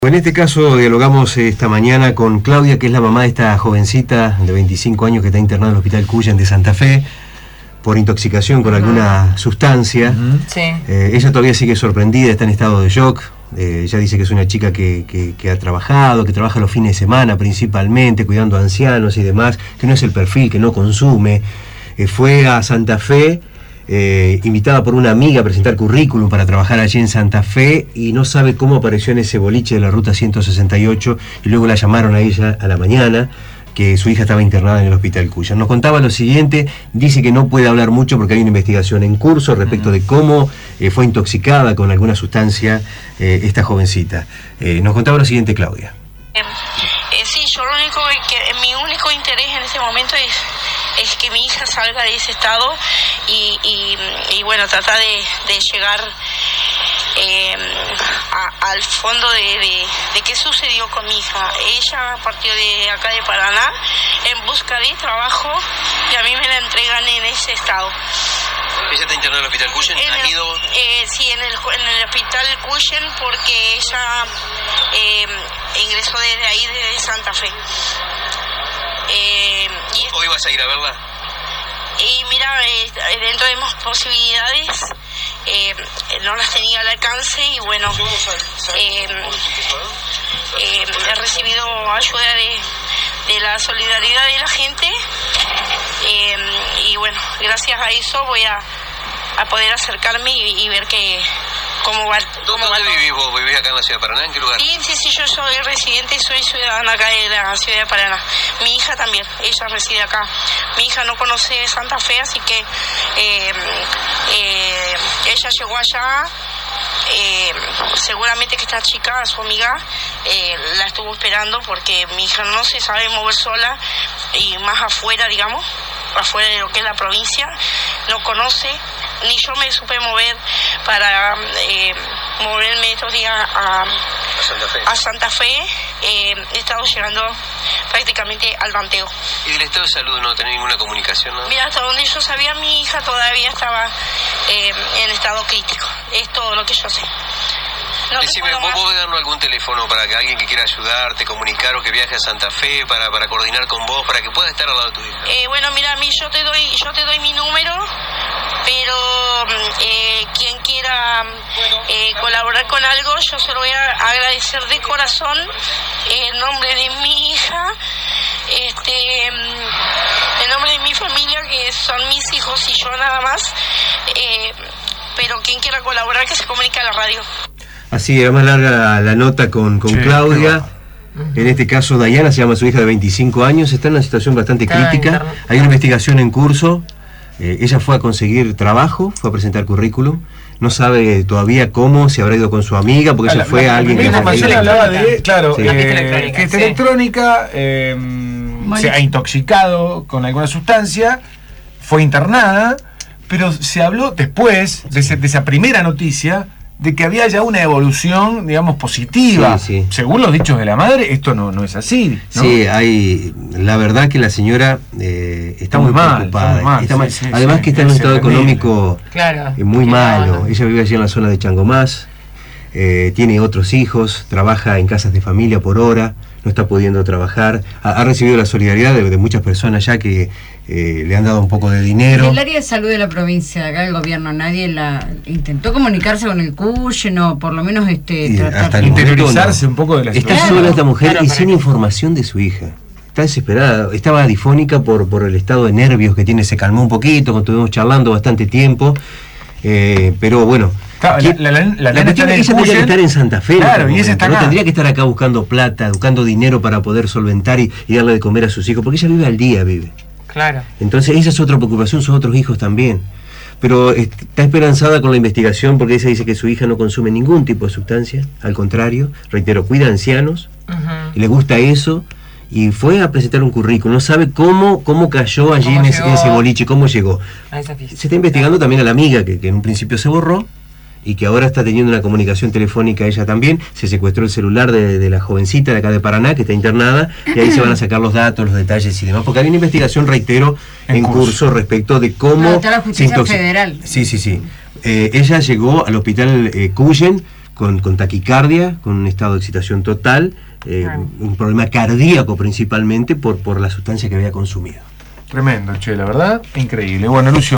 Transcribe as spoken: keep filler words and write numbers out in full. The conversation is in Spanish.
En este caso dialogamos esta mañana con Claudia, que es la mamá de esta jovencita de veinticinco años que está internada en el Hospital Cuyen de Santa Fe por intoxicación con uh-huh. alguna sustancia. Uh-huh. Sí. Eh, ella todavía sigue sorprendida, está en estado de shock. Eh, ella dice que es una chica que, que, que ha trabajado, que trabaja los fines de semana principalmente, cuidando a ancianos y demás, que no es el perfil, que no consume. Eh, fue a Santa Fe, Eh, invitada por una amiga a presentar currículum para trabajar allí en Santa Fe, y no sabe cómo apareció en ese boliche de la ruta ciento sesenta y ocho, y luego la llamaron a ella a la mañana que su hija estaba internada en el Hospital Cuyen. Nos contaba lo siguiente, dice que no puede hablar mucho porque hay una investigación en curso respecto uh-huh. de cómo eh, fue intoxicada con alguna sustancia eh, esta jovencita. Eh, nos contaba lo siguiente, Claudia. Eh, eh, sí, yo lo único que, mi único interés en este momento es es que mi hija salga de ese estado y, y, y bueno, tratar de, de llegar eh, a, al fondo de, de, de qué sucedió con mi hija. Ella partió de acá de Paraná en busca de trabajo y a mí me la entregan en ese estado. ¿Ella está internada en el Hospital Cuyen? ¿Han ido? Eh, sí, en el, en el Hospital Cuyen, porque ella eh, ingresó desde ahí, desde Santa Fe. Eh, y ¿Hoy vas a ir a verla? Y mira, eh, dentro de más posibilidades, eh, no las tenía al alcance y bueno, eh, eh, he recibido ayuda de, de la solidaridad de la gente eh, y bueno, gracias a eso voy a, a poder acercarme y, y ver que cómo va. ¿Dónde va vivís vos? ¿Vivís acá en la ciudad de Paraná? ¿En qué lugar? Sí, sí, sí, yo soy residente y soy ciudadana acá de la ciudad de Paraná. Mi hija también, ella reside acá. Mi hija no conoce Santa Fe, así que eh, eh, ella llegó allá. Eh, seguramente que esta chica, su amiga, eh, la estuvo esperando porque mi hija no se sabe mover sola y más afuera, digamos, afuera de lo que es la provincia, no conoce, ni yo me supe mover para eh, moverme estos días a, a Santa Fe. A Santa Fe. Eh, he estado llegando prácticamente al Manteo. ¿Y del estado de salud no tenés ninguna comunicación, no? Mira, hasta donde yo sabía, mi hija todavía estaba eh, en estado crítico. Es todo lo que yo sé. No Decime, ¿vos podés darnos algún teléfono para que alguien que quiera ayudarte, comunicar o que viaje a Santa Fe para, para coordinar con vos, para que pueda estar al lado de tu hija? Eh, bueno, mira, a mí yo te doy, yo te doy mi número, pero eh, quien quiera eh, colaborar con algo, yo se lo voy a agradecer de corazón en nombre de mi hija, este, en nombre de mi familia, que son mis hijos y yo nada más, eh, pero quien quiera colaborar que se comunique a la radio. Así, era más larga la nota con, con sí, Claudia. Uh-huh. En este caso, Dayana, se llama su hija, de veinticinco años, está en una situación bastante Cada crítica. Interno. Hay una investigación en curso. Eh, ella fue a conseguir trabajo, fue a presentar currículum. No sabe todavía cómo, si habrá ido con su amiga, porque ella fue a alguien que... La información hablaba de, claro, sí. eh, que esta sí. electrónica eh, se ha intoxicado con alguna sustancia, fue internada, pero se habló después de, ese, de esa primera noticia de que había ya una evolución, digamos, positiva. Sí, sí. Según los dichos de la madre, esto no, no es así, ¿no? Sí, hay... La verdad que la señora eh, está, está muy mal, preocupada. Está muy mal, está mal. Sí, sí, Además sí, que está en un estado económico claro, eh, muy malo. No. Ella vive allí en la zona de Changomás, eh, tiene otros hijos, trabaja en casas de familia por hora, no está pudiendo trabajar. Ha, ha recibido la solidaridad de, de muchas personas ya que eh, le han dado un poco de dinero. ¿Y el área de salud de la provincia, de acá del gobierno, nadie la intentó comunicarse con el Cuyen o por lo menos este tratar de interiorizarse un poco de la situación? Está claro, sola esta mujer claro, y sin que... información de su hija. Está desesperada, estaba difónica por, por el estado de nervios que tiene, se calmó un poquito, estuvimos charlando bastante tiempo, eh, pero bueno... Claro, la, la, la, la, la cuestión es que ella tendría que estar en Santa Fe, claro, y ella está no acá. Tendría que estar acá buscando plata, buscando dinero para poder solventar y, y darle de comer a sus hijos, porque ella vive al día, vive. Claro. Entonces esa es otra preocupación, sus otros hijos también. Pero está esperanzada con la investigación porque ella dice que su hija no consume ningún tipo de sustancia, al contrario, reitero, cuida ancianos, uh-huh. y le gusta eso, y fue a presentar un currículum, no sabe cómo, cómo cayó allí en ese, en ese boliche, cómo llegó. Se está investigando también a la amiga, que, que en un principio se borró, y que ahora está teniendo una comunicación telefónica ella también. Se secuestró el celular de, de la jovencita de acá de Paraná, que está internada, y ahí se van a sacar los datos, los detalles y demás, porque hay una investigación, reitero, en, en curso. curso respecto de cómo... No, está la justicia federal. Sí, sí, sí. Eh, ella llegó al hospital eh, Cuyen con, con taquicardia, con un estado de excitación total, eh, Claro. un problema cardíaco principalmente por, por la sustancia que había consumido. Tremendo, che, la verdad, increíble. Bueno, Lucio.